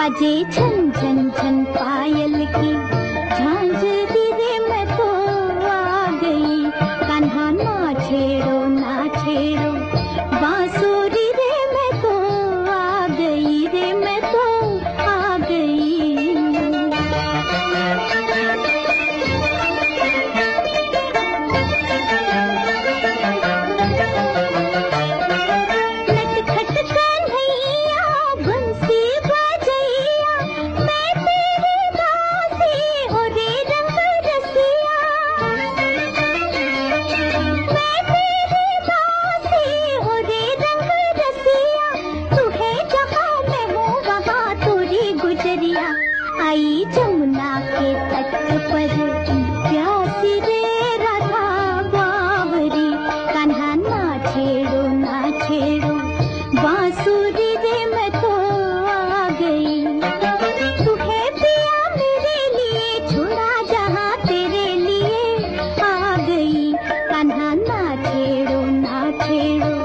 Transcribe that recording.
बजे छन छन छन पायल की झांझरी रे मैं तो आ गई। कान्हा ना छेड़ो बांसुरी रे मैं तो आ गई रे मैं तो आ गई। नटखट कन्हैया बंसी बजैया मैं तेरी दासी ओ रे रंग रसिया। मैं तेरी दासी ओ रे रंग रसिया। तू है जहाँ मैं हूँ वहाँ तोरी गुजरिया। आई जमुना के तट पर प्यासी रे राधा बावरी। कान्हा ना छेड़ो बांसुरी रे मैं तो आ गई। तू है पिया मेरे लिए छोड़ा जहाँ तेरे लिए आ गई। कान्हा ना छेड़ो